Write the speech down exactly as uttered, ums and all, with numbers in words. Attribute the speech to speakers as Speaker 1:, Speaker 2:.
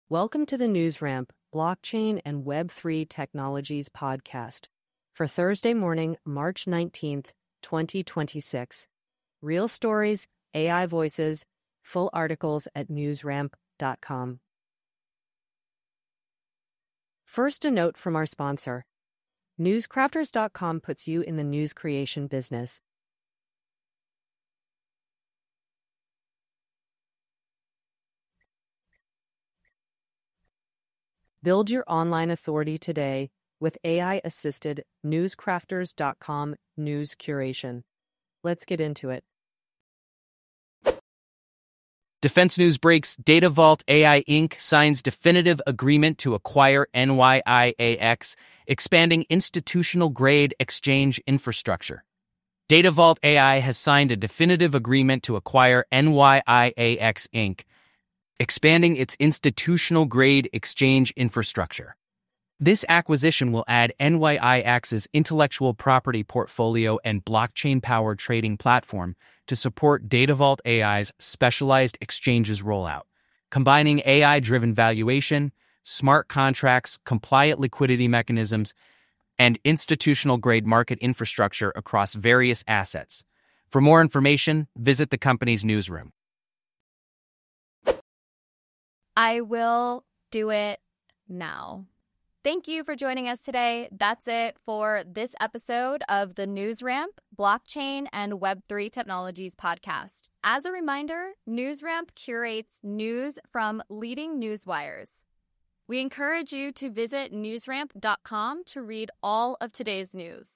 Speaker 1: Welcome to the NewsRamp Blockchain and Web three Technologies podcast for Thursday morning, March nineteenth, twenty twenty-six. Real stories, A I voices, full articles at newsramp dot com. First, a note from our sponsor. newscrafters dot com puts you in the news creation business. Build your online authority today with A I-assisted newscrafters dot com news curation. Let's get into it.
Speaker 2: Defense News breaks. DataVault A I Incorporated signs definitive agreement to acquire N Y I A X, expanding institutional-grade exchange infrastructure. DataVault A I has signed a definitive agreement to acquire N Y I A X Incorporated, expanding its institutional-grade exchange infrastructure. This acquisition will add N Y I A X's intellectual property portfolio and blockchain-powered trading platform to support DataVault A I's specialized exchanges rollout, combining A I-driven valuation, smart contracts, compliant liquidity mechanisms, and institutional-grade market infrastructure across various assets. For more information, visit the company's newsroom.
Speaker 3: I will do it now. Thank you for joining us today. That's it for this episode of the NewsRamp Blockchain and Web three Technologies podcast. As a reminder, NewsRamp curates news from leading news wires. We encourage you to visit newsramp dot com to read all of today's news.